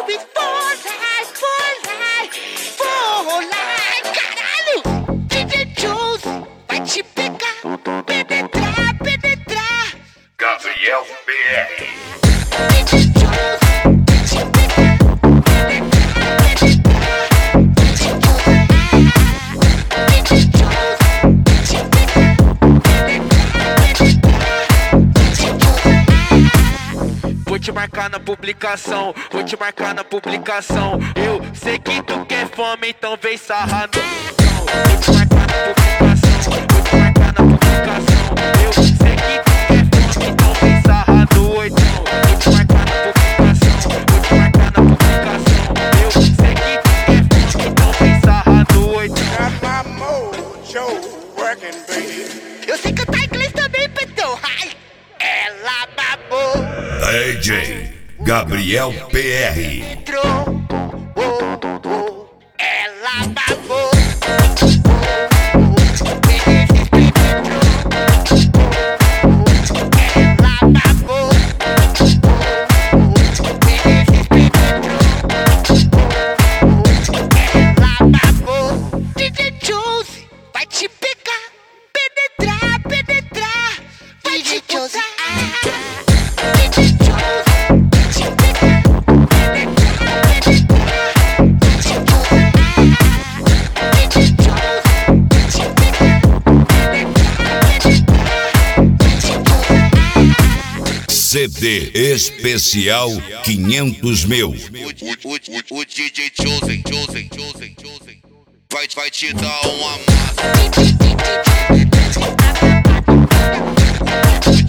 it for life, caralho! DJ Juice vai te pegar, penetrar. Gabriel BR. DJ Juice vai te pegar, Vou te marcar na publicação, vou te marcar na publicação. Eu sei que tu quer fome, então vem sarrar no chão. Vou te marcar na publicação, vou te marcar na publicação. Eu sei que tu quer fome, então vem sarrar no oitão. Vou te marcar na publicação, vou te marcar na publicação. Eu sei que tu quer fome, então vem sarrar no oitão. Got my mojo working, baby. eu sei cantar inglês também, Petão. Ai, ela babou. DJ Gabriel PR. Entrou, ela babou. Ela babou. Ela babou. DJ Juice vai te pegar, penetrar. Vai te botar. CD especial 500 mil. O DJ Chosen vai te dar uma massa.